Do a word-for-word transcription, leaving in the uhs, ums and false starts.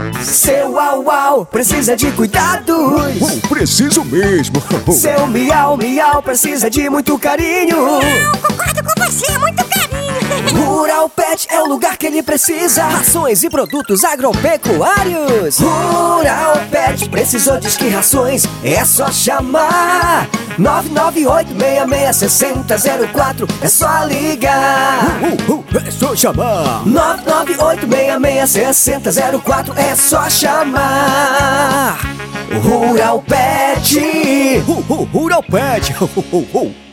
Seu au au precisa de cuidados. Oh, preciso mesmo. Seu miau miau precisa de muito carinho. Eu concordo com você, muito carinho. Rural Pet é o lugar que ele precisa. Rações e produtos agropecuários. Rural Pet precisou de que rações, é só chamar. nove nove oito, seis seis, seis zero zero quatro, é só ligar. Uh, uh, uh, é só chamar. nove nove oito, seis seis, seis zero zero quatro, é só chamar. Rural Pet. Uh, uh, Rural Pet. Uh, uh, uh.